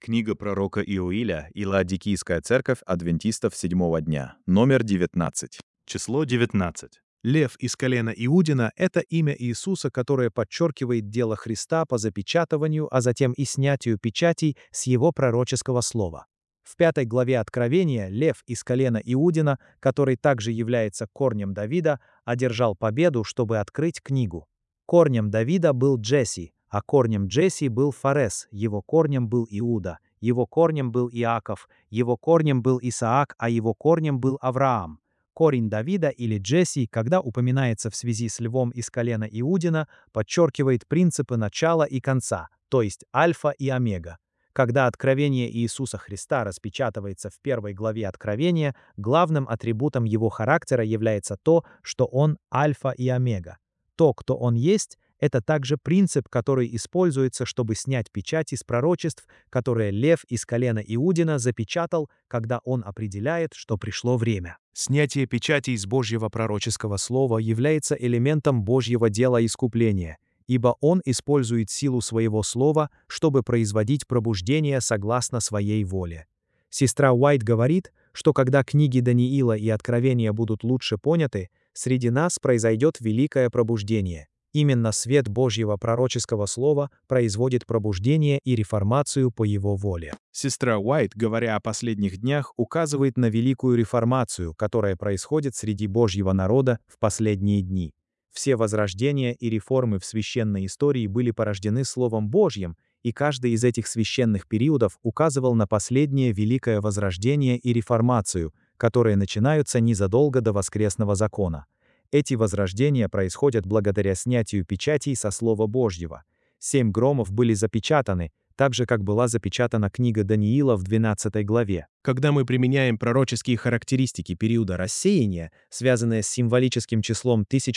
Книга пророка Иоиля и Лаодикийская церковь адвентистов седьмого дня, номер 19. Число 19. Лев из колена Иудина — это имя Иисуса, которое подчеркивает дело Христа по запечатыванию, а затем и снятию печатей с его пророческого слова. В 5 главе Откровения лев из колена Иудина, который также является корнем Давида, одержал победу, чтобы открыть книгу. Корнем Давида был Джесси, а корнем Джесси был Фарес, его корнем был Иуда, его корнем был Иаков, его корнем был Исаак, а его корнем был Авраам. Корень Давида или Джесси, когда упоминается в связи с львом из колена Иудина, подчеркивает принципы начала и конца, то есть альфа и омега. Когда откровение Иисуса Христа распечатывается в 1 главе Откровения, главным атрибутом его характера является то, что он альфа и омега. То, кто он есть, это также принцип, который используется, чтобы снять печать из пророчеств, которые лев из колена Иудина запечатал, когда он определяет, что пришло время. Снятие печати из Божьего пророческого слова является элементом Божьего дела искупления, ибо он использует силу своего слова, чтобы производить пробуждение согласно своей воле. Сестра Уайт говорит, что когда книги Даниила и Откровения будут лучше поняты, среди нас произойдет великое пробуждение. Именно свет Божьего пророческого слова производит пробуждение и реформацию по его воле. Сестра Уайт, говоря о последних днях, указывает на великую реформацию, которая происходит среди Божьего народа в последние дни. Все возрождения и реформы в священной истории были порождены Словом Божьим, и каждый из этих священных периодов указывал на последнее великое возрождение и реформацию, которые начинаются незадолго до воскресного закона. Эти возрождения происходят благодаря снятию печатей со Слова Божьего. 7 громов были запечатаны, так же, как была запечатана книга Даниила в 12 главе. Когда мы применяем пророческие характеристики периода рассеяния, связанные с символическим числом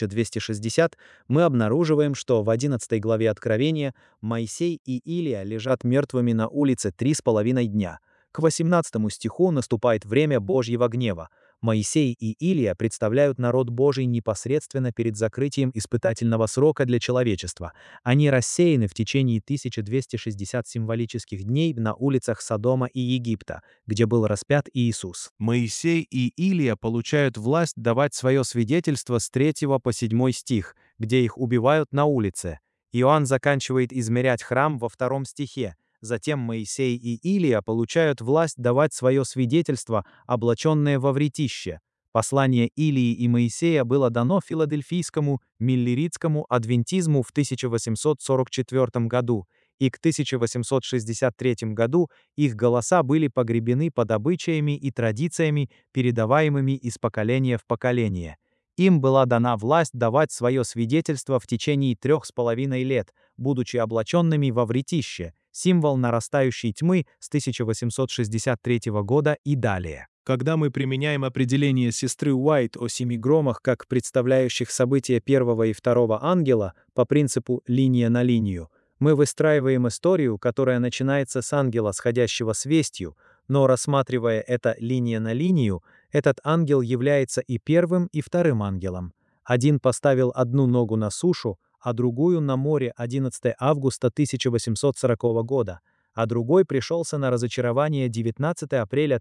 1260, мы обнаруживаем, что в 11 главе Откровения Моисей и Илия лежат мертвыми на улице 3,5 дня. К 18 стиху наступает время Божьего гнева. Моисей и Илия представляют народ Божий непосредственно перед закрытием испытательного срока для человечества. Они рассеяны в течение 1260 символических дней на улицах Содома и Египта, где был распят Иисус. Моисей и Илия получают власть давать свое свидетельство с 3 по 7 стих, где их убивают на улице. Иоанн заканчивает измерять храм во 2 стихе. Затем Моисей и Илия получают власть давать свое свидетельство, облаченное во вретище. Послание Илии и Моисея было дано филадельфийскому миллеритскому адвентизму в 1844 году, и к 1863 году их голоса были погребены под обычаями и традициями, передаваемыми из поколения в поколение. Им была дана власть давать свое свидетельство в течение 3,5 лет, будучи облаченными во вретище, символ нарастающей тьмы с 1863 года и далее. Когда мы применяем определение сестры Уайт о 7 громах как представляющих события первого и второго ангела по принципу «линия на линию», мы выстраиваем историю, которая начинается с ангела, сходящего с вестью, но, рассматривая это линия на линию, этот ангел является и первым, и вторым ангелом. Один поставил одну ногу на сушу, а другую на море 11 августа 1840 года, а другой пришелся на разочарование 19 апреля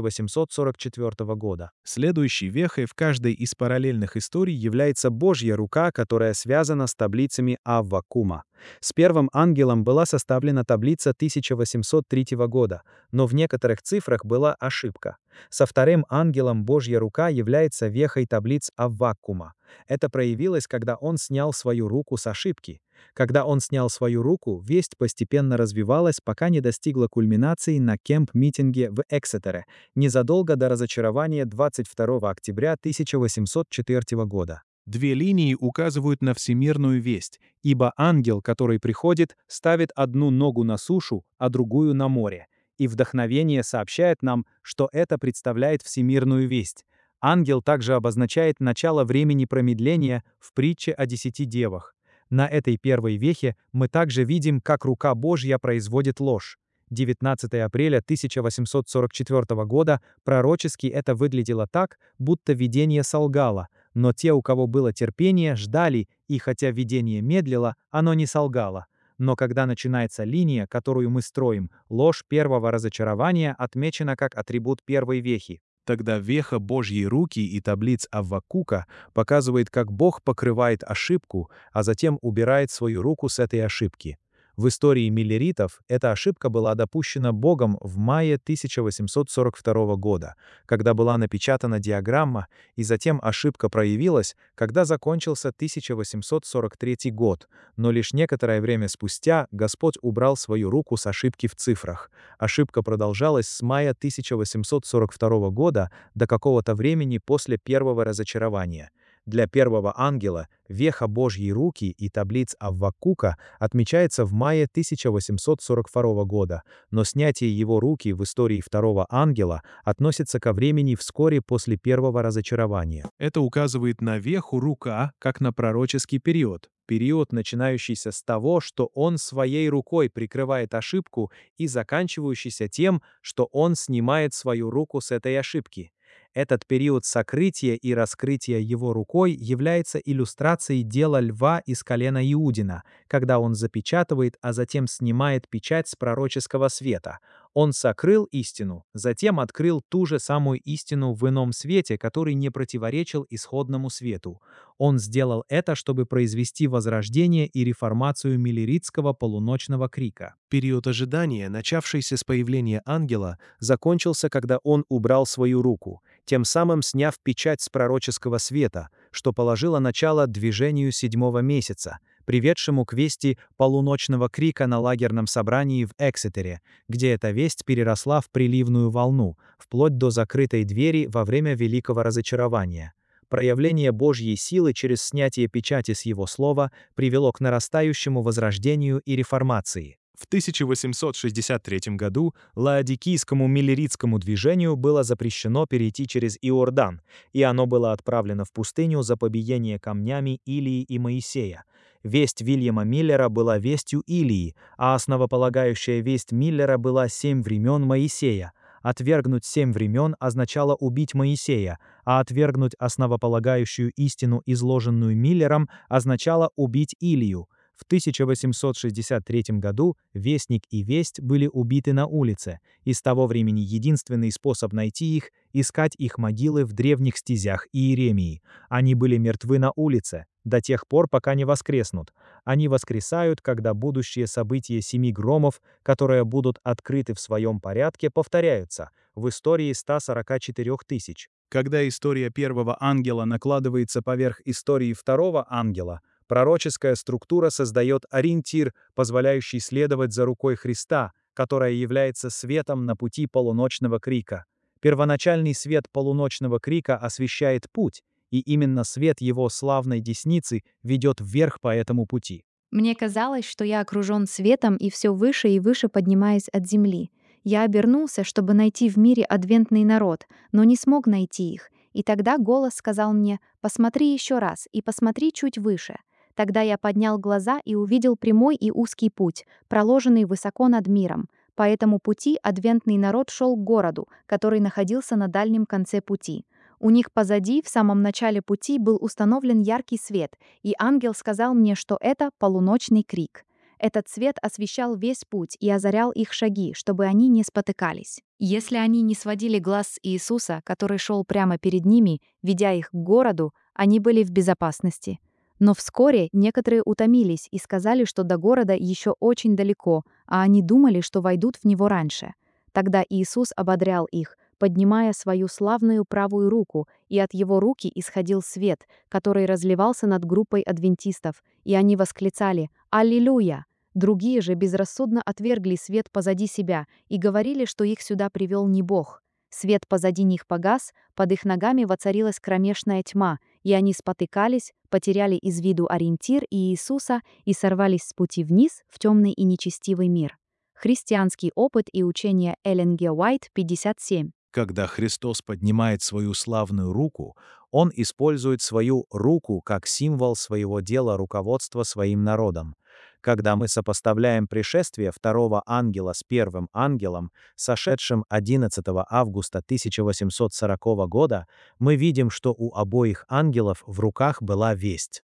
1844 года. Следующей вехой в каждой из параллельных историй является Божья рука, которая связана с таблицами Аввакума. С первым ангелом была составлена таблица 1803 года, но в некоторых цифрах была ошибка. Со вторым ангелом Божья рука является вехой таблиц Аввакума. Это проявилось, когда он снял свою руку с ошибки. Когда он снял свою руку, весть постепенно развивалась, пока не достигла кульминации на кемп-митинге в Эксетере, незадолго до разочарования 22 октября 1804 года. Две линии указывают на всемирную весть, ибо ангел, который приходит, ставит одну ногу на сушу, а другую на море. И вдохновение сообщает нам, что это представляет всемирную весть. Ангел также обозначает начало времени промедления в притче о 10 девах. На этой первой вехе мы также видим, как рука Божья производит ложь. 19 апреля 1844 года пророчески это выглядело так, будто видение солгало, но те, у кого было терпение, ждали, и хотя видение медлило, оно не солгало. Но когда начинается линия, которую мы строим, ложь первого разочарования отмечена как атрибут первой вехи. Тогда веха Божьей руки и таблиц Аввакука показывает, как Бог покрывает ошибку, а затем убирает свою руку с этой ошибки. В истории миллеритов эта ошибка была допущена Богом в мае 1842 года, когда была напечатана диаграмма, и затем ошибка проявилась, когда закончился 1843 год, но лишь некоторое время спустя Господь убрал свою руку с ошибки в цифрах. Ошибка продолжалась с мая 1842 года до какого-то времени после первого разочарования. Для первого ангела веха Божьей руки и таблиц Аввакука отмечается в мае 1842 года, но снятие его руки в истории второго ангела относится ко времени вскоре после первого разочарования. Это указывает на веху рука, как на пророческий период, начинающийся с того, что он своей рукой прикрывает ошибку, и заканчивающийся тем, что он снимает свою руку с этой ошибки. Этот период сокрытия и раскрытия его рукой является иллюстрацией дела льва из колена Иудина, когда он запечатывает, а затем снимает печать с пророческого света. Он сокрыл истину, затем открыл ту же самую истину в ином свете, который не противоречил исходному свету. Он сделал это, чтобы произвести возрождение и реформацию миллеритского полуночного крика. Период ожидания, начавшийся с появления ангела, закончился, когда он убрал свою руку, тем самым сняв печать с пророческого света, что положило начало движению седьмого месяца, приведшему к вести полуночного крика на лагерном собрании в Эксетере, где эта весть переросла в приливную волну, вплоть до закрытой двери во время великого разочарования. Проявление Божьей силы через снятие печати с Его слова привело к нарастающему возрождению и реформации. В 1863 году лаодикийскому миллеритскому движению было запрещено перейти через Иордан, и оно было отправлено в пустыню за побиение камнями Илии и Моисея. Весть Вильяма Миллера была вестью Илии, а основополагающая весть Миллера была 7 времен Моисея. Отвергнуть 7 времен означало убить Моисея, а отвергнуть основополагающую истину, изложенную Миллером, означало убить Илию. В 1863 году Вестник и Весть были убиты на улице, и с того времени единственный способ найти их — искать их могилы в древних стезях Иеремии. Они были мертвы на улице, до тех пор, пока не воскреснут. Они воскресают, когда будущие события 7 громов, которые будут открыты в своем порядке, повторяются в истории 144 тысяч. Когда история первого ангела накладывается поверх истории второго ангела, пророческая структура создает ориентир, позволяющий следовать за рукой Христа, которая является светом на пути полуночного крика. Первоначальный свет полуночного крика освещает путь, и именно свет его славной десницы ведет вверх по этому пути. Мне казалось, что я окружен светом и все выше и выше поднимаюсь от земли. Я обернулся, чтобы найти в мире адвентный народ, но не смог найти их. И тогда голос сказал мне: «Посмотри еще раз и посмотри чуть выше». Тогда я поднял глаза и увидел прямой и узкий путь, проложенный высоко над миром. По этому пути адвентный народ шел к городу, который находился на дальнем конце пути. У них позади, в самом начале пути, был установлен яркий свет, и ангел сказал мне, что это полуночный крик. Этот свет освещал весь путь и озарял их шаги, чтобы они не спотыкались. Если они не сводили глаз с Иисуса, который шел прямо перед ними, ведя их к городу, они были в безопасности. Но вскоре некоторые утомились и сказали, что до города еще очень далеко, а они думали, что войдут в него раньше. Тогда Иисус ободрял их, поднимая свою славную правую руку, и от его руки исходил свет, который разливался над группой адвентистов, и они восклицали «Аллилуйя!». Другие же безрассудно отвергли свет позади себя и говорили, что их сюда привел не Бог. Свет позади них погас, под их ногами воцарилась кромешная тьма, и они спотыкались, потеряли из виду ориентир и Иисуса и сорвались с пути вниз в темный и нечестивый мир. Христианский опыт и учение Эллен Г. Уайт, 57. Когда Христос поднимает свою славную руку, Он использует свою руку как символ своего дела руководства своим народом. Когда мы сопоставляем пришествие второго ангела с первым ангелом, сошедшим 11 августа 1840 года, мы видим, что у обоих ангелов в руках была весть.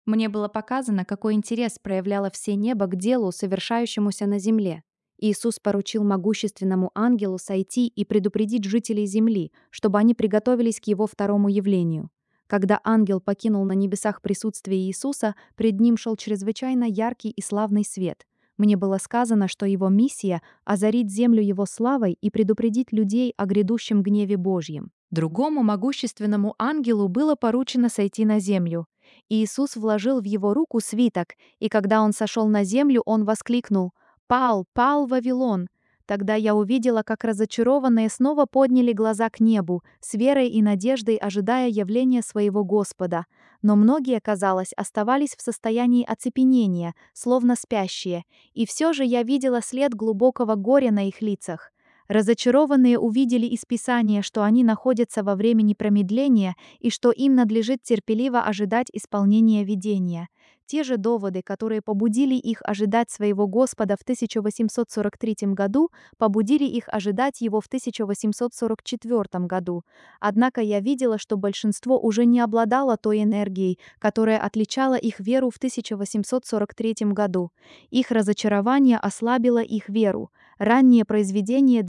Мне было показано, какой интерес проявляло все небо к делу, совершающемуся на земле. Иисус поручил могущественному ангелу сойти и предупредить жителей земли, чтобы они приготовились к его второму явлению. Когда ангел покинул на небесах присутствие Иисуса, пред ним шел чрезвычайно яркий и славный свет. Мне было сказано, что его миссия — озарить землю его славой и предупредить людей о грядущем гневе Божьем. Другому могущественному ангелу было поручено сойти на землю. Иисус вложил в его руку свиток, и когда он сошел на землю, он воскликнул: «Пал, пал Вавилон!» Тогда я увидела, как разочарованные снова подняли глаза к небу, с верой и надеждой ожидая явления своего Господа. Но многие, казалось, оставались в состоянии оцепенения, словно спящие, и все же я видела след глубокого горя на их лицах. Разочарованные увидели из Писания, что они находятся во времени промедления и что им надлежит терпеливо ожидать исполнения видения. Те же доводы, которые побудили их ожидать своего Господа в 1843 году, побудили их ожидать его в 1844 году. Однако я видела, что большинство уже не обладало той энергией, которая отличала их веру в 1843 году. Их разочарование ослабило их веру. Раннее произведение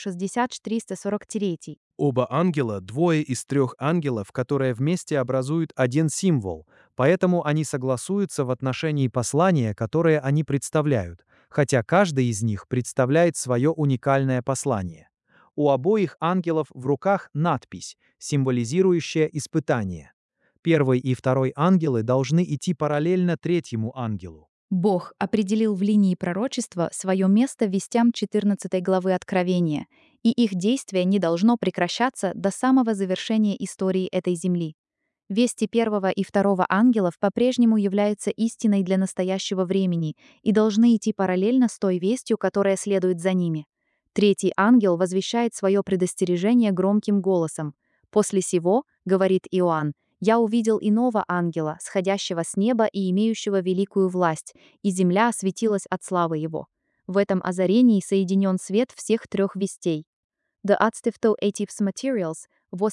260-343. Оба ангела — двое из трех ангелов, которые вместе образуют один символ, поэтому они согласуются в отношении послания, которое они представляют, хотя каждый из них представляет свое уникальное послание. У обоих ангелов в руках надпись, символизирующая испытание. Первый и второй ангелы должны идти параллельно третьему ангелу. Бог определил в линии пророчества свое место вестям 14 главы Откровения, и их действие не должно прекращаться до самого завершения истории этой земли. Вести первого и второго ангелов по-прежнему являются истиной для настоящего времени и должны идти параллельно с той вестью, которая следует за ними. Третий ангел возвещает свое предостережение громким голосом. «После сего, — говорит Иоанн, — я увидел иного ангела, сходящего с неба и имеющего великую власть, и земля осветилась от славы его». В этом озарении соединен свет всех трех вестей. The Adstifto Atives Materials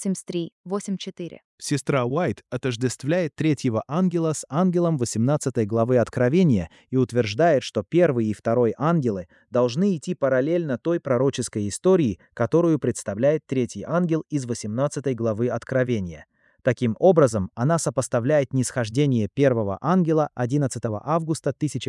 83-84. Сестра Уайт отождествляет третьего ангела с ангелом 18 главы Откровения и утверждает, что первый и второй ангелы должны идти параллельно той пророческой истории, которую представляет третий ангел из 18 главы Откровения. Таким образом, она сопоставляет нисхождение первого ангела 11 августа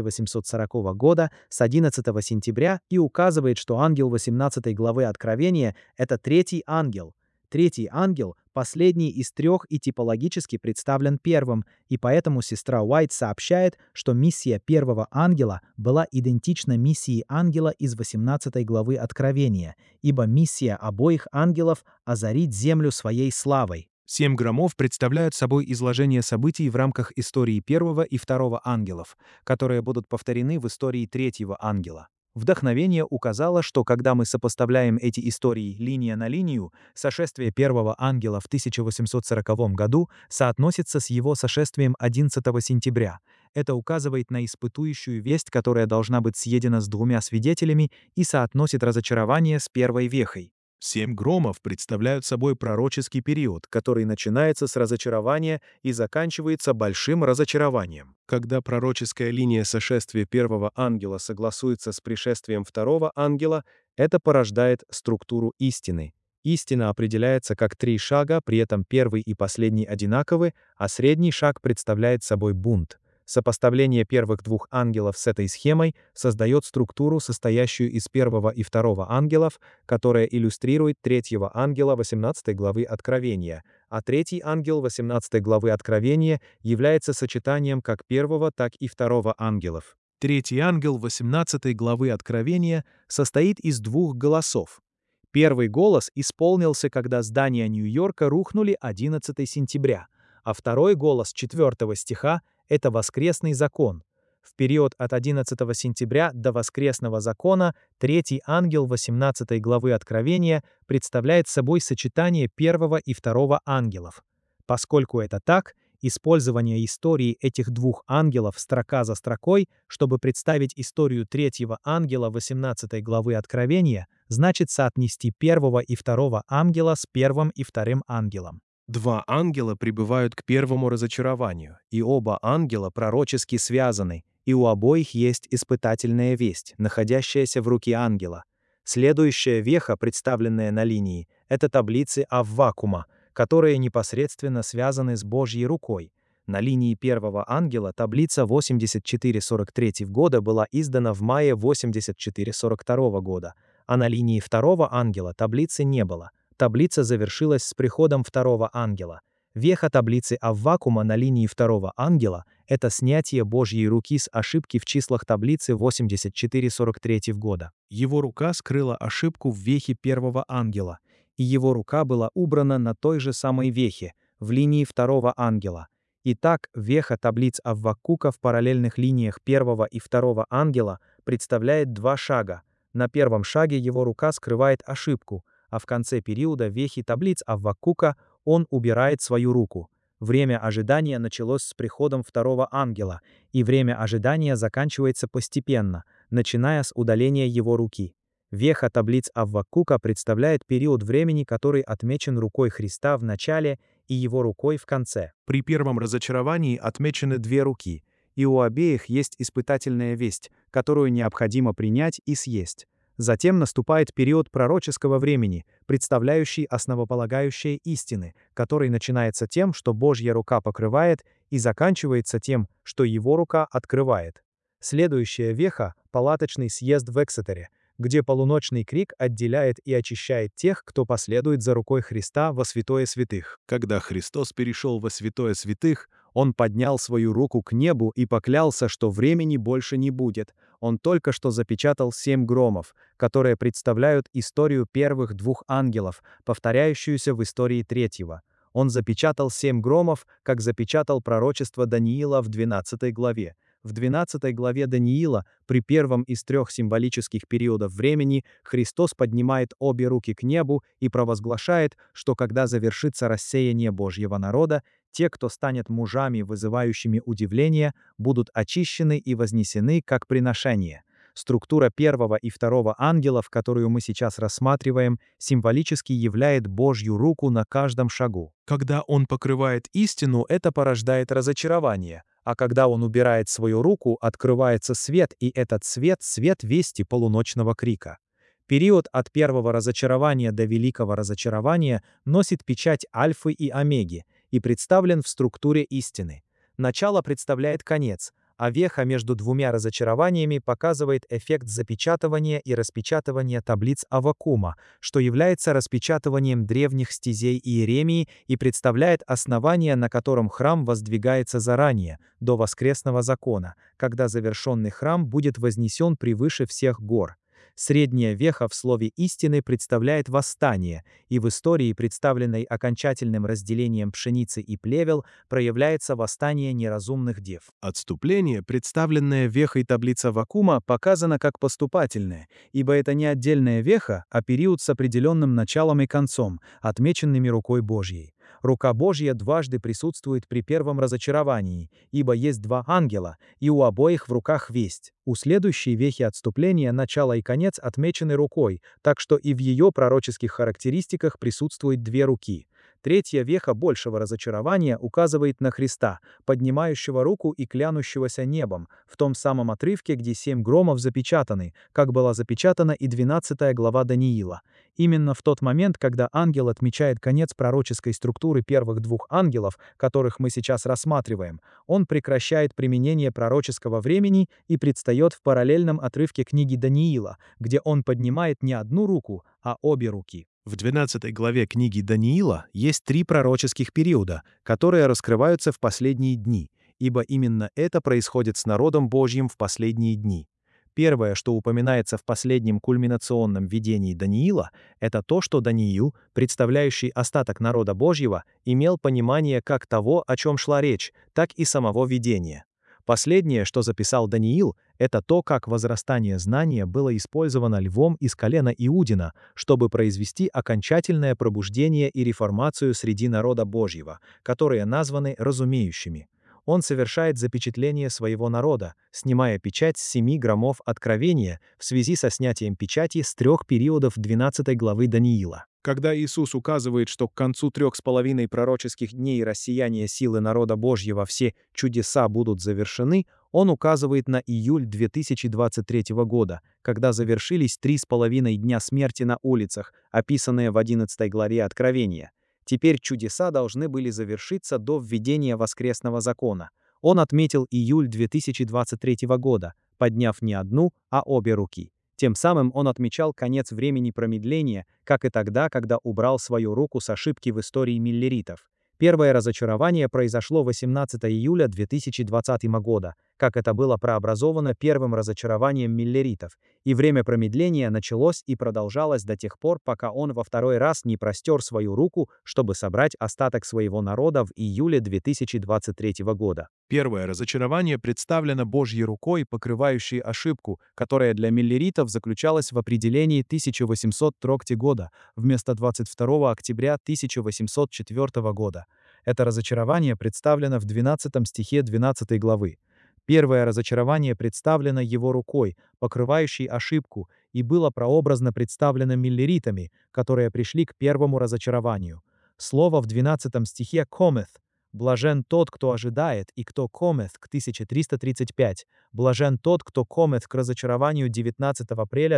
1840 года с 11 сентября и указывает, что ангел 18 главы Откровения — это третий ангел. Третий ангел — последний из трех и типологически представлен первым, и поэтому сестра Уайт сообщает, что миссия первого ангела была идентична миссии ангела из 18 главы Откровения, ибо миссия обоих ангелов — озарить землю своей славой. 7 громов представляют собой изложение событий в рамках истории первого и второго ангелов, которые будут повторены в истории третьего ангела. Вдохновение указало, что когда мы сопоставляем эти истории линия на линию, сошествие первого ангела в 1840 году соотносится с его сошествием 11 сентября. Это указывает на испытующую весть, которая должна быть съедена с двумя свидетелями, и соотносит разочарование с первой вехой. 7 громов представляют собой пророческий период, который начинается с разочарования и заканчивается большим разочарованием. Когда пророческая линия сошествия первого ангела согласуется с пришествием второго ангела, это порождает структуру истины. Истина определяется как 3 шага, при этом первый и последний одинаковы, а средний шаг представляет собой бунт. Сопоставление первых двух ангелов с этой схемой создает структуру, состоящую из первого и второго ангелов, которая иллюстрирует третьего ангела 18 главы Откровения, а третий ангел 18 главы Откровения является сочетанием как первого, так и второго ангелов. Третий ангел 18 главы Откровения состоит из 2 голосов. Первый голос исполнился, когда здания Нью-Йорка рухнули 11 сентября, а второй голос 4 стиха — это воскресный закон. В период от 11 сентября до воскресного закона третий ангел 18 главы Откровения представляет собой сочетание первого и второго ангелов. Поскольку это так, использование истории этих 2 ангелов строка за строкой, чтобы представить историю третьего ангела 18 главы Откровения, значит соотнести первого и второго ангела с первым и вторым ангелом. Два ангела прибывают к первому разочарованию, и оба ангела пророчески связаны, и у обоих есть испытательная весть, находящаяся в руке ангела. Следующая веха, представленная на линии, это таблицы Аввакума, которые непосредственно связаны с Божьей рукой. На линии первого ангела таблица 8443 года была издана в мае 8442 года, а на линии второго ангела таблицы не было. Таблица завершилась с приходом второго ангела. Веха таблицы Аввакума на линии второго ангела – это снятие Божьей руки с ошибки в числах таблицы 8443 года. Его рука скрыла ошибку в вехе первого ангела, и его рука была убрана на той же самой вехе, в линии второго ангела. Итак, веха таблиц Аввакука в параллельных линиях первого и второго ангела представляет два шага. На первом шаге его рука скрывает ошибку, а в конце периода вехи таблиц Аввакука он убирает свою руку. Время ожидания началось с приходом второго ангела, и время ожидания заканчивается постепенно, начиная с удаления его руки. Веха таблиц Аввакука представляет период времени, который отмечен рукой Христа в начале и его рукой в конце. При первом разочаровании отмечены две руки, и у обеих есть испытательная весть, которую необходимо принять и съесть. Затем наступает период пророческого времени, представляющий основополагающие истины, который начинается тем, что Божья рука покрывает, и заканчивается тем, что его рука открывает. Следующая веха – палаточный съезд в Эксетере, где полуночный крик отделяет и очищает тех, кто последует за рукой Христа во святое святых. Когда Христос перешел во святое святых, Он поднял свою руку к небу и поклялся, что времени больше не будет. Он только что запечатал 7 громов, которые представляют историю первых двух ангелов, повторяющуюся в истории третьего. Он запечатал 7 громов, как запечатал пророчество Даниила в 12 главе. В 12 главе Даниила, при первом из 3 символических периодов времени, Христос поднимает обе руки к небу и провозглашает, что когда завершится рассеяние Божьего народа, те, кто станет мужами, вызывающими удивление, будут очищены и вознесены как приношение. Структура первого и второго ангелов, которую мы сейчас рассматриваем, символически являет Божью руку на каждом шагу. Когда Он покрывает истину, это порождает разочарование, а когда Он убирает свою руку, открывается свет, и этот свет — свет вести полуночного крика. Период от первого разочарования до великого разочарования носит печать Альфы и Омеги и представлен в структуре истины. Начало представляет конец, а веха между двумя разочарованиями показывает эффект запечатывания и распечатывания таблиц Аввакума, что является распечатыванием древних стезей Иеремии и представляет основание, на котором храм воздвигается заранее, до воскресного закона, когда завершенный храм будет вознесен превыше всех гор. Средняя веха в слове истины представляет восстание, и в истории, представленной окончательным разделением пшеницы и плевел, проявляется восстание неразумных дев. Отступление, представленное вехой таблицы Аввакума, показано как поступательное, ибо это не отдельная веха, а период с определенным началом и концом, отмеченными рукой Божьей. Рука Божья дважды присутствует при первом разочаровании, ибо есть два ангела, и у обоих в руках весть. У следующей вехи отступления начало и конец отмечены рукой, так что и в ее пророческих характеристиках присутствует две руки. Третья веха большего разочарования указывает на Христа, поднимающего руку и клянущегося небом, в том самом отрывке, где 7 громов запечатаны, как была запечатана и 12 глава Даниила. Именно в тот момент, когда ангел отмечает конец пророческой структуры первых двух ангелов, которых мы сейчас рассматриваем, он прекращает применение пророческого времени и предстает в параллельном отрывке книги Даниила, где он поднимает не одну руку, а обе руки. В 12 главе книги Даниила есть 3 пророческих периода, которые раскрываются в последние дни, ибо именно это происходит с народом Божьим в последние дни. Первое, что упоминается в последнем кульминационном видении Даниила, это то, что Даниил, представляющий остаток народа Божьего, имел понимание как того, о чем шла речь, так и самого видения. Последнее, что записал Даниил, это то, как возрастание знания было использовано львом из колена Иудина, чтобы произвести окончательное пробуждение и реформацию среди народа Божьего, которые названы разумеющими. Он совершает запечатление своего народа, снимая печать с 7 громов откровения в связи со снятием печати с 3 периодов 12 главы Даниила. Когда Иисус указывает, что к концу 3,5 пророческих дней рассеяния силы народа Божьего все чудеса будут завершены, он указывает на июль 2023 года, когда завершились 3,5 дня смерти на улицах, описанные в 11 главе Откровения. Теперь чудеса должны были завершиться до введения воскресного закона. Он отметил июль 2023 года, подняв не одну, а обе руки. Тем самым он отмечал конец времени промедления, как и тогда, когда убрал свою руку с ошибки в истории миллеритов. Первое разочарование произошло 18 июля 2020 года, как это было прообразовано первым разочарованием миллеритов, и время промедления началось и продолжалось до тех пор, пока он во второй раз не простер свою руку, чтобы собрать остаток своего народа в июле 2023 года. Первое разочарование представлено Божьей рукой, покрывающей ошибку, которая для миллеритов заключалась в определении 1803 года вместо 22 октября 1804 года. Это разочарование представлено в 12 стихе 12 главы. Первое разочарование представлено его рукой, покрывающей ошибку, и было прообразно представлено миллеритами, которые пришли к первому разочарованию. Слово в 12 стихе «комeth» — «блажен тот, кто ожидает, и кто комeth» к 1335, «блажен тот, кто комeth» к разочарованию 19 апреля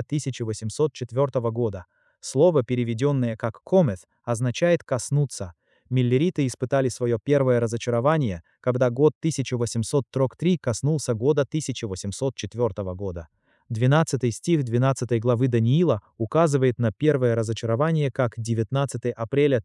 1804 года. Слово, переведенное как «комeth», означает «коснуться». Миллериты испытали свое первое разочарование, когда год 1803 коснулся года 1804 года. 12 стих 12 главы Даниила указывает на первое разочарование как 19 апреля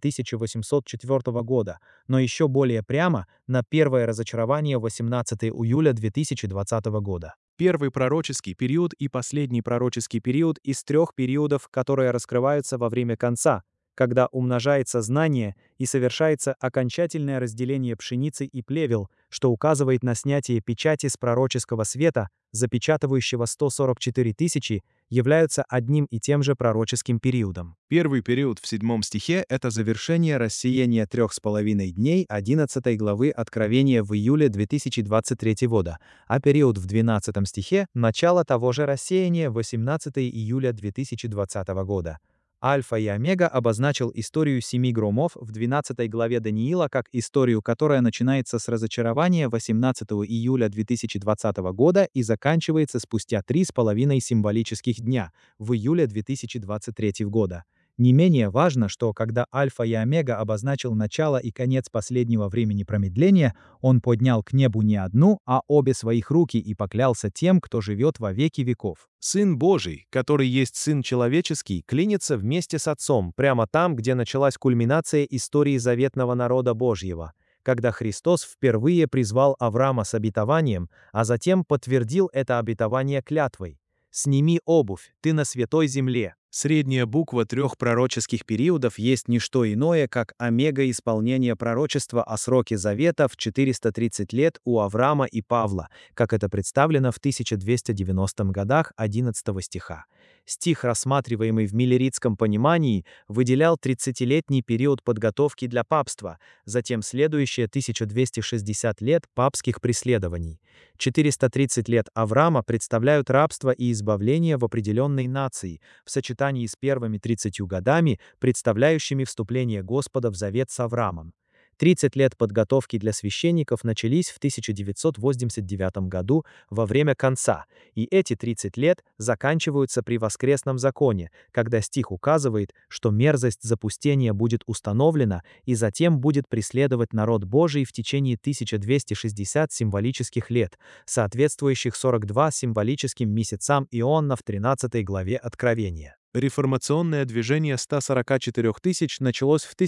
1804 года, но еще более прямо на первое разочарование 18 июля 2020 года. Первый пророческий период и последний пророческий период из трех периодов, которые раскрываются во время конца, когда умножается знание и совершается окончательное разделение пшеницы и плевел, что указывает на снятие печати с пророческого света, запечатывающего 144 тысячи, являются одним и тем же пророческим периодом. Первый период в 7 стихе — это завершение рассеяния 3,5 дней 11 главы Откровения в июле 2023 года, а период в 12 стихе — начало того же рассеяния 18 июля 2020 года. Альфа и Омега обозначил историю 7 громов в 12 главе Даниила как историю, которая начинается с разочарования 18 июля 2020 года и заканчивается спустя 3,5 символических дня в июле 2023 года. Не менее важно, что когда Альфа и Омега обозначил начало и конец последнего времени промедления, он поднял к небу не одну, а обе своих руки и поклялся тем, кто живет во веки веков. Сын Божий, который есть Сын человеческий, клянется вместе с Отцом прямо там, где началась кульминация истории заветного народа Божьего, когда Христос впервые призвал Авраама с обетованием, а затем подтвердил это обетование клятвой. «Сними обувь, ты на святой земле». Средняя буква трех пророческих периодов есть не что иное, как омега исполнения пророчества о сроке завета в 430 лет у Авраама и Павла, как это представлено в 1290 годах 11 стиха. Стих, рассматриваемый в миллеритском понимании, выделял 30-летний период подготовки для папства, затем следующие 1260 лет папских преследований. 430 лет Авраама представляют рабство и избавление в определенной нации, в сочетании с первыми 30 годами, представляющими вступление Господа в завет с Авраамом. 30 лет подготовки для священников начались в 1989 году во время конца, и эти 30 лет заканчиваются при воскресном законе, когда стих указывает, что мерзость запустения будет установлена и затем будет преследовать народ Божий в течение 1260 символических лет, соответствующих 42 символическим месяцам Иоанна в 13 главе Откровения. Реформационное движение 144 тысяч началось в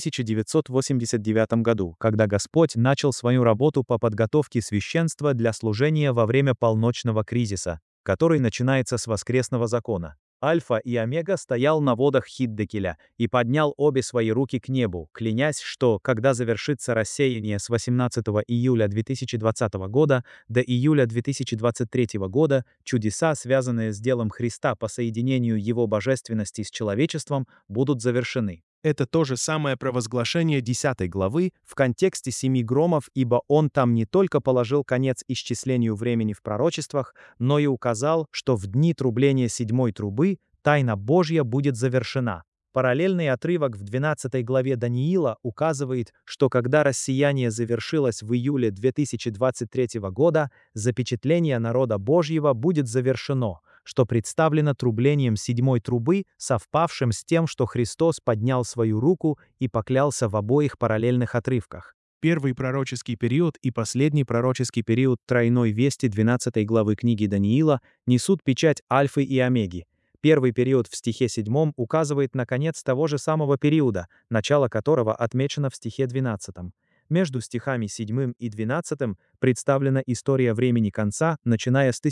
1989 году, когда Господь начал свою работу по подготовке священства для служения во время полночного кризиса, который начинается с воскресного закона. Альфа и Омега стоял на водах Хиддекеля и поднял обе свои руки к небу, клянясь, что, когда завершится рассеяние с 18 июля 2020 года до июля 2023 года, чудеса, связанные с делом Христа по соединению Его божественности с человечеством, будут завершены. Это то же самое провозглашение 10 главы в контексте 7 громов, ибо он там не только положил конец исчислению времени в пророчествах, но и указал, что в дни трубления 7 трубы тайна Божья будет завершена. Параллельный отрывок в 12 главе Даниила указывает, что когда рассеяние завершилось в июле 2023 года, запечатление народа Божьего будет завершено, что представлено трублением седьмой трубы, совпавшим с тем, что Христос поднял свою руку и поклялся в обоих параллельных отрывках. Первый пророческий период и последний пророческий период тройной вести 12 главы книги Даниила несут печать Альфы и Омеги. Первый период в стихе 7 указывает на конец того же самого периода, начало которого отмечено в стихе 12. Между стихами 7 и 12 представлена история времени конца, начиная с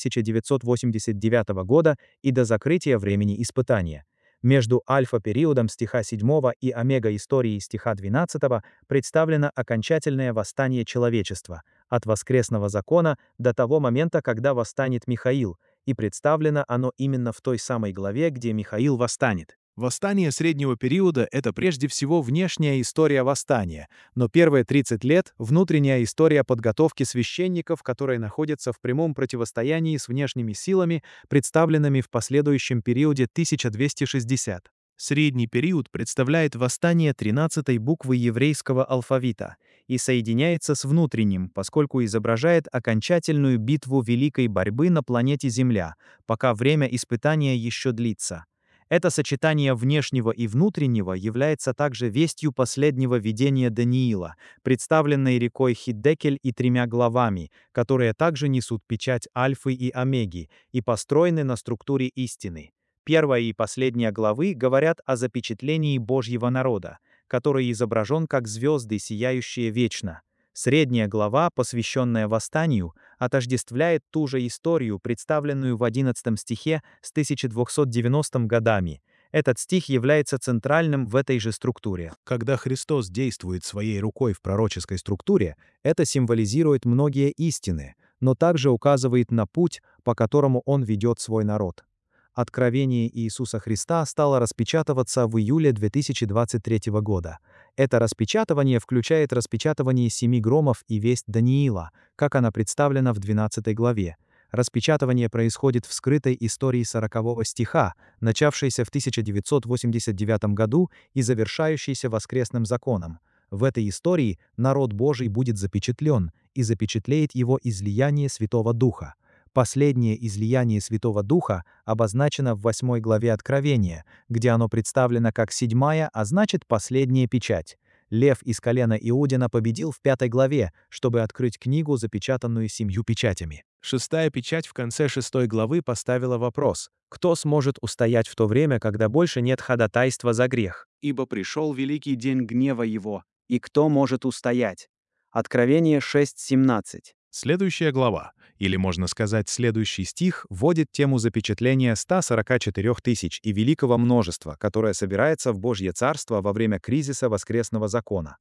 1989 года и до закрытия времени испытания. Между альфа-периодом стиха 7 и омега-историей стиха 12 представлено окончательное восстание человечества, от воскресного закона до того момента, когда восстанет Михаил, и представлено оно именно в той самой главе, где Михаил восстанет. Восстание среднего периода — это прежде всего внешняя история восстания, но первые 30 лет — внутренняя история подготовки священников, которые находятся в прямом противостоянии с внешними силами, представленными в последующем периоде 1260. Средний период представляет восстание 13-й буквы еврейского алфавита и соединяется с внутренним, поскольку изображает окончательную битву великой борьбы на планете Земля, пока время испытания еще длится. Это сочетание внешнего и внутреннего является также вестью последнего видения Даниила, представленной рекой Хиддекель и 3 главами, которые также несут печать Альфы и Омеги и построены на структуре истины. Первая и последняя главы говорят о запечатлении Божьего народа, который изображен как звезды, сияющие вечно. Средняя глава, посвященная восстанию, отождествляет ту же историю, представленную в 11 стихе с 1290 годами. Этот стих является центральным в этой же структуре. Когда Христос действует своей рукой в пророческой структуре, это символизирует многие истины, но также указывает на путь, по которому Он ведет свой народ. Откровение Иисуса Христа стало распечатываться в июле 2023 года. Это распечатывание включает распечатывание 7 громов и весть Даниила, как она представлена в 12 главе. Распечатывание происходит в скрытой истории 40 стиха, начавшейся в 1989 году и завершающейся воскресным законом. В этой истории народ Божий будет запечатлен, и запечатлеет его излияние Святого Духа. Последнее излияние Святого Духа обозначено в 8 главе Откровения, где оно представлено как 7-я, а значит последняя печать. Лев из колена Иудина победил в 5 главе, чтобы открыть книгу, запечатанную 7 печатями. 6-я печать в конце 6 главы поставила вопрос: кто сможет устоять в то время, когда больше нет ходатайства за грех? Ибо пришел великий день гнева его, и кто может устоять? Откровение 6:17. Следующая глава, или можно сказать следующий стих, вводит тему запечатления 144 тысяч и великого множества, которое собирается в Божье Царство во время кризиса воскресного закона.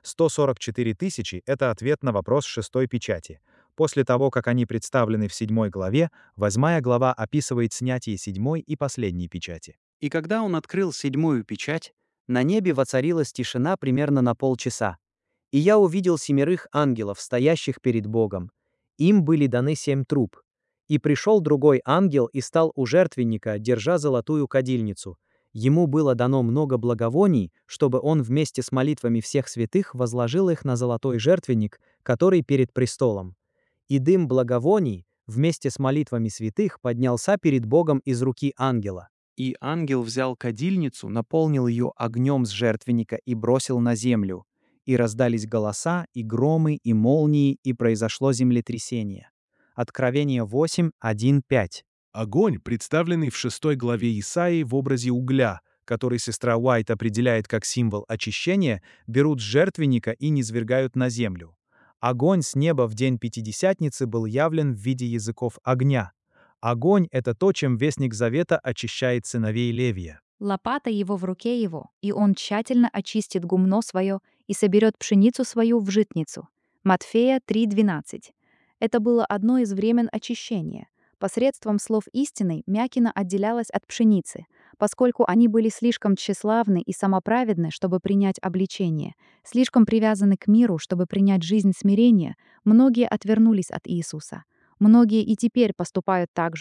144 тысячи — это ответ на вопрос 6-й печати. После того, как они представлены в 7 главе, 8 глава описывает снятие 7-й и последней печати. И когда он открыл 7-ю печать, на небе воцарилась тишина примерно на полчаса. И я увидел 7 ангелов, стоящих перед Богом. Им были даны 7 труб. И пришел другой ангел и стал у жертвенника, держа золотую кадильницу. Ему было дано много благовоний, чтобы он вместе с молитвами всех святых возложил их на золотой жертвенник, который перед престолом. И дым благовоний вместе с молитвами святых поднялся перед Богом из руки ангела. И ангел взял кадильницу, наполнил ее огнем с жертвенника и бросил на землю. И раздались голоса, и громы, и молнии, и произошло землетрясение. Откровение 8:1-5. Огонь, представленный в 6 главе Исаии в образе угля, который сестра Уайт определяет как символ очищения, берут с жертвенника и низвергают на землю. Огонь с неба в день Пятидесятницы был явлен в виде языков огня. Огонь — это то, чем Вестник Завета очищает сыновей Левия. Лопата его в руке его, и он тщательно очистит гумно свое и соберет пшеницу свою в житницу. Матфея 3:12. Это было одно из времен очищения. Посредством слов истины Мякина отделялась от пшеницы, поскольку они были слишком тщеславны и самоправедны, чтобы принять обличение, слишком привязаны к миру, чтобы принять жизнь смирения, многие отвернулись от Иисуса. Многие и теперь поступают так же.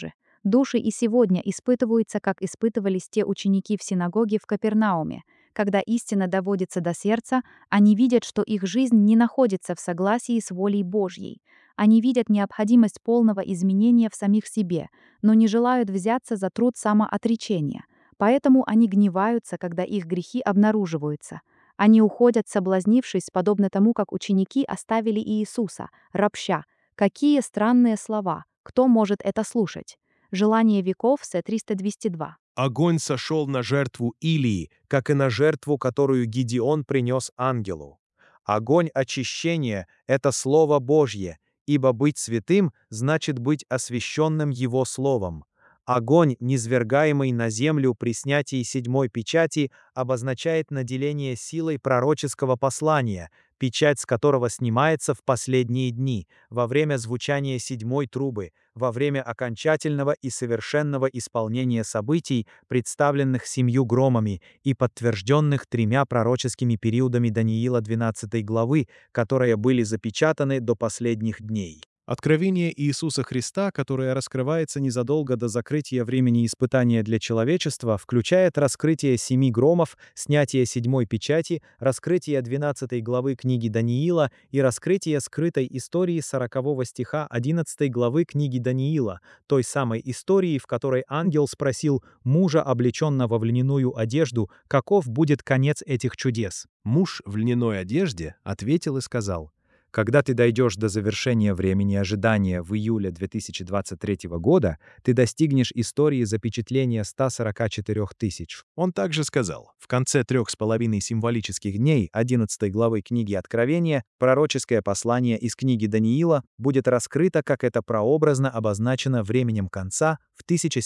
Души и сегодня испытываются, как испытывались те ученики в синагоге в Капернауме. Когда истина доводится до сердца, они видят, что их жизнь не находится в согласии с волей Божьей. Они видят необходимость полного изменения в самих себе, но не желают взяться за труд самоотречения. Поэтому они гневаются, когда их грехи обнаруживаются. Они уходят, соблазнившись, подобно тому, как ученики оставили Иисуса, ропща. Какие странные слова! Кто может это слушать? Желание веков, С-300-202. Огонь сошел на жертву Илии, как и на жертву, которую Гидеон принес ангелу. Огонь очищения — это Слово Божье, ибо быть святым значит быть освященным Его Словом. Огонь, низвергаемый на землю при снятии седьмой печати, обозначает наделение силой пророческого послания, печать с которого снимается в последние дни, во время звучания седьмой трубы, во время окончательного и совершенного исполнения событий, представленных семью громами и подтвержденных тремя пророческими периодами Даниила 12 главы, которые были запечатаны до последних дней. Откровение Иисуса Христа, которое раскрывается незадолго до закрытия времени испытания для человечества, включает раскрытие семи громов, снятие седьмой печати, раскрытие 12 главы книги Даниила и раскрытие скрытой истории 40 стиха 11 главы книги Даниила, той самой истории, в которой ангел спросил мужа, облеченного в льняную одежду, каков будет конец этих чудес. Муж в льняной одежде ответил и сказал: «Когда ты дойдешь до завершения времени ожидания в июле 2023 года, ты достигнешь истории запечатления 144 тысяч». Он также сказал: «В конце 3,5 символических дней 11 главы книги Откровения пророческое послание из книги Даниила будет раскрыто, как это прообразно обозначено временем конца в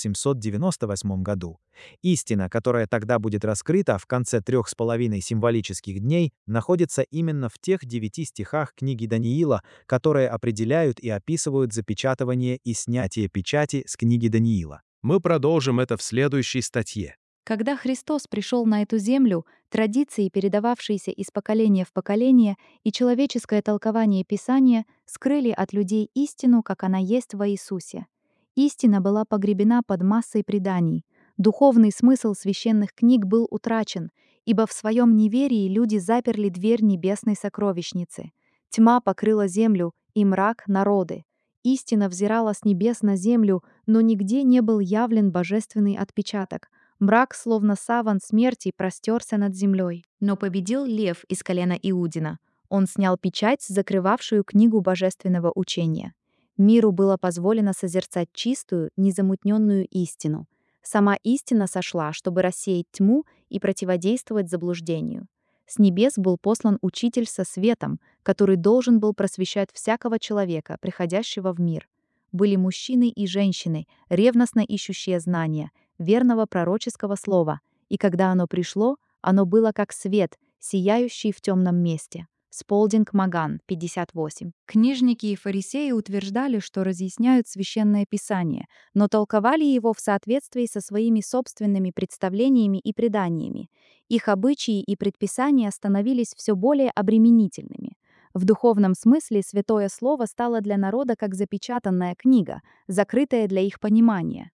1798 году. Истина, которая тогда будет раскрыта в конце 3,5 символических дней, находится именно в тех 9 стихах книги Даниила, которые определяют и описывают запечатывание и снятие печати с книги Даниила. Мы продолжим это в следующей статье. Когда Христос пришел на эту землю, традиции, передававшиеся из поколения в поколение, и человеческое толкование Писания скрыли от людей истину, как она есть во Иисусе. Истина была погребена под массой преданий. Духовный смысл священных книг был утрачен, ибо в своем неверии люди заперли дверь небесной сокровищницы. Тьма покрыла землю, и мрак — народы. Истина взирала с небес на землю, но нигде не был явлен божественный отпечаток. Мрак, словно саван смерти, простерся над землей. Но победил лев из колена Иудина. Он снял печать, закрывавшую книгу божественного учения. Миру было позволено созерцать чистую, незамутненную истину. Сама истина сошла, чтобы рассеять тьму и противодействовать заблуждению. С небес был послан учитель со светом, который должен был просвещать всякого человека, приходящего в мир. Были мужчины и женщины, ревностно ищущие знания, верного пророческого слова, и когда оно пришло, оно было как свет, сияющий в темном месте. Сполдинг Маган, 58. Книжники и фарисеи утверждали, что разъясняют священное писание, но толковали его в соответствии со своими собственными представлениями и преданиями. Их обычаи и предписания становились все более обременительными. В духовном смысле Святое Слово стало для народа как запечатанная книга, закрытая для их понимания.